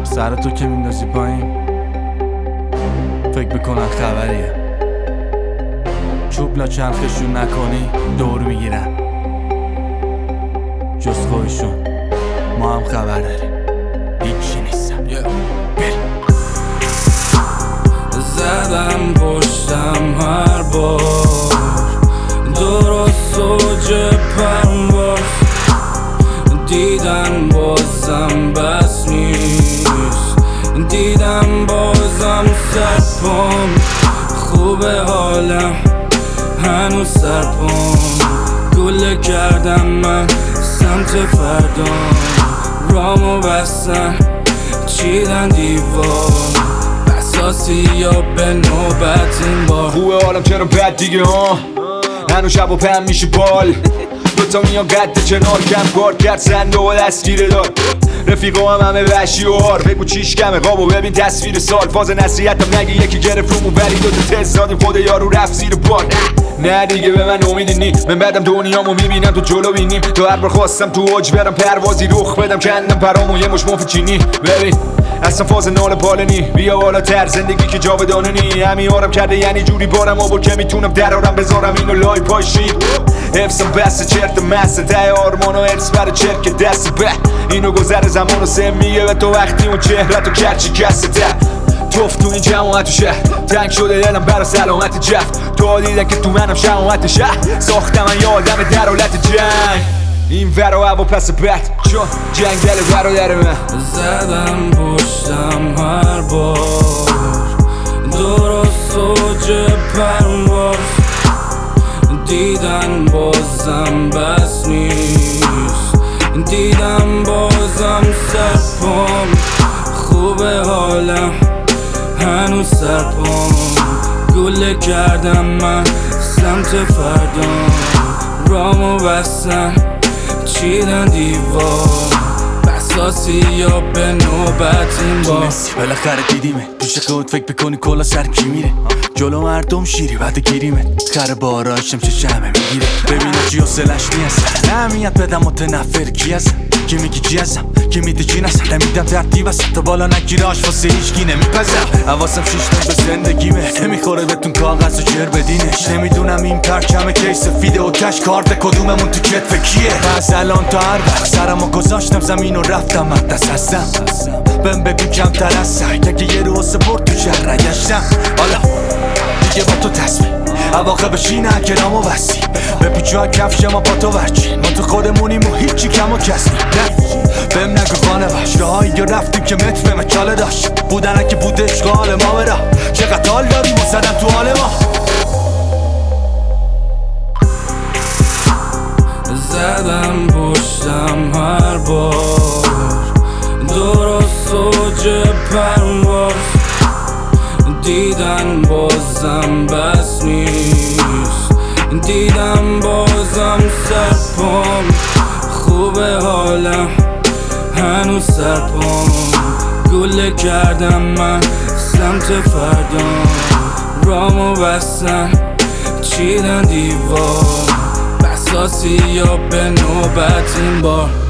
سر تو که میندازی پایین فکر بکنن خبریه، چوب لا چرخشون نکنی دور میگیرن، جز خودشون ما هم خبر داریم هیچی نیستم. زدم پشتم هر بار درست اوج پرواز، دیدن بازم بس نیست، دیدم بازم سرپام، خوبه حالم هنوز سرپام، گله کردم من سمت فردام، رامو بستن چیدن دیوار، بساسی یا به نوبت این بار. خوبه حالم چرا بد دیگه ها، هنو شب و پم میشه بال، دوتا میان قد کنار کم کار کرد سنده و دستگیره دار، رفیقا هم همه وحشی و هار، بگو چیش کمه قابو ببین تصویر سال، فاز نصیحتم نگی یکی گرفت رومو ولی دوتا تست دادیم خود یارو رفت زیر بار. نه دیگه به من امیدی نی، من بعدم دنیامو میبینم تو جلو بینیم، تو هر بار خواستم تو اوج برم پروازی رخ بدم کندم پرامو یه مش مفت چینی، ببین اصلا فاز نال پاله نی، بیا بالاتر زندگی که جاودانه نی، همین آرم کرده یعنی جوری بارم آورد که میتونم درارم بذارم اینو لای پای شیر، حفظم بسته چرت مسته ته آرمان و ارس بر چرک دست به اینو گذر زمان و سه میگه به تو وقتی اون چهرت و کرچی کسته توف تو این جماعت و شهر، تنگ شده دلم برا سلامت جفت، تو دیدن که تو منم شماعت شهر، ساختم من یه آدم در حالت جنگ، این ورا هوا پس بد چون جنگل برادر من. زدم پشتم هر بار درست اوج پرواز، دیدن بازم بس نیست، دیدم بازم سرپام، خوبه حالم هنوز سرپام، گله کردم من سمت فردام، رامو بستن چیدن دیوار، بساسی یا به نوبت این بار. بالاخره دیدیمه پیش خود فکر بکنی کلا سر کی میره، جلو مردم شیری بعد گیریمه، خر بارایشم چه شمه میگیره، ببینه چی حسلش نیست، نمیاد بدم متنفر کی هستم، کی میگی چی هستم، کی میده چی نستم، نمیدم ترتیب هستم تا بالا نگیره آش واسه هیچکی نمیپزم، حواسم شیشتن به زندگیمه، نمیخوره بهتون کاغذ و جر بدینش، نمیدونم این پرچم کیس فیده و کش کارت کدوممون تو کتف کیه، از الان تا هر وقت سرمو گذاشتم زمین و رفتم مقدس هستم، بهم بگو کمتر از سر که یه رو سپورت تو شهر گشتم، حالا دیگه با تو تصمیم عواقب شینه کرامو بستی، به پیچوها کفش ما با تو ورچی، ما تو خودمونیم و هیچی کم و کسی بهم نگو خانه وش، راهایی یا رفتیم که متر به مچاله داشت، بودن که بود اشغال ما برا، چقدر حال داریم و زدم تو حال ما. زدم پشتم هر بار درست اوج پرواز، دیدن بازم بس نیست، دیدم بازم سرپام، خوبه حالم هنوز سرپام، گله کردم من سمت فردام، رامو بستن چیدن دیوار، بساسی یا به نوبت این بار.